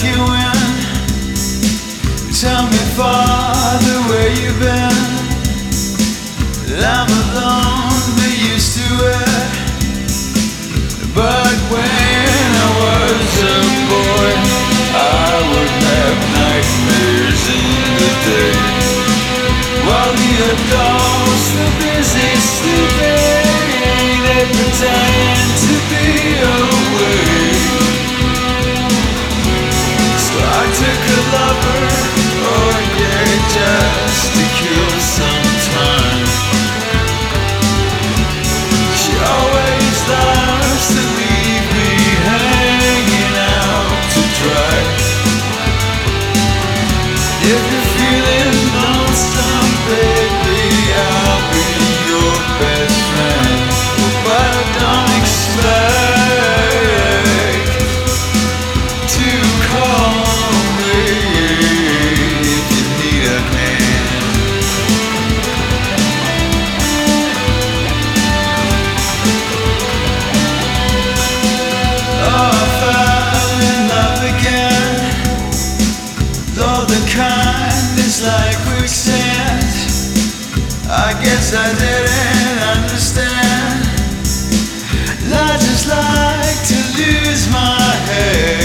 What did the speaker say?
can win. Tell me, Father, where you been? I'm alone, but used to it. But when I was a boy, I would have nightmares in the day, while the adults were busy sleeping. They pretend to be awake. So I took a lover, oh yeah, just to kill some time. She always loves to leave me hanging out to dry. If you're feeling lonesome, baby, I'll be your best friend. But I don't expect to call me if you need a hand. Oh, I fell in love again. Though the kind is like quicksand, I guess I didn't understand. I just like to lose my head.